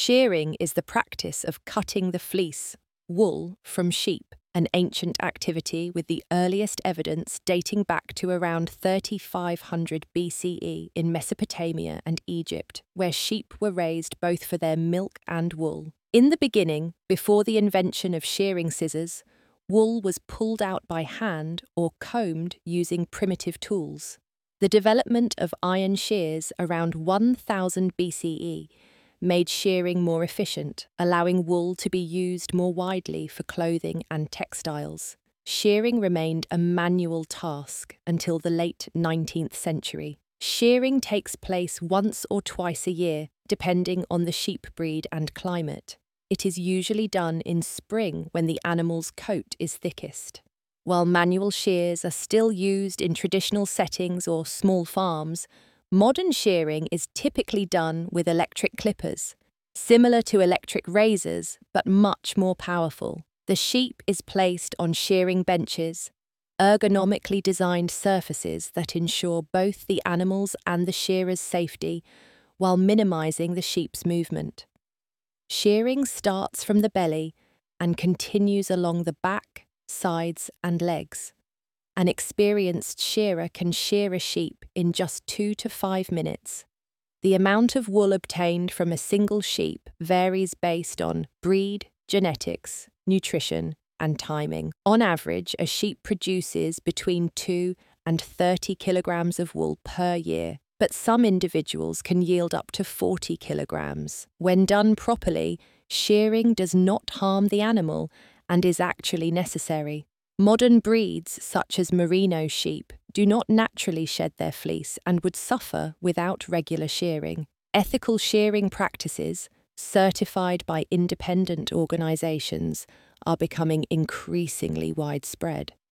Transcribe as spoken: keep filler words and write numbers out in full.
Shearing is the practice of cutting the fleece, wool, from sheep, an ancient activity with the earliest evidence dating back to around thirty-five hundred B C E in Mesopotamia and Egypt, where sheep were raised both for their milk and wool. In the beginning, before the invention of shearing scissors, wool was pulled out by hand or combed using primitive tools. The development of iron shears around one thousand B C E made shearing more efficient, allowing wool to be used more widely for clothing and textiles. Shearing remained a manual task until the late nineteenth century. Shearing takes place once or twice a year, depending on the sheep breed and climate. It is usually done in spring when the animal's coat is thickest. While manual shears are still used in traditional settings or small farms, modern shearing is typically done with electric clippers, similar to electric razors but much more powerful. The sheep is placed on shearing benches, ergonomically designed surfaces that ensure both the animal's and the shearer's safety while minimizing the sheep's movement. Shearing starts from the belly and continues along the back, sides, and legs. An experienced shearer can shear a sheep in just two to five minutes. The amount of wool obtained from a single sheep varies based on breed, genetics, nutrition, and timing. On average, a sheep produces between two and thirty kilograms of wool per year, but some individuals can yield up to forty kilograms. When done properly, shearing does not harm the animal and is actually necessary. Modern breeds, such as merino sheep, do not naturally shed their fleece and would suffer without regular shearing. Ethical shearing practices, certified by independent organizations, are becoming increasingly widespread.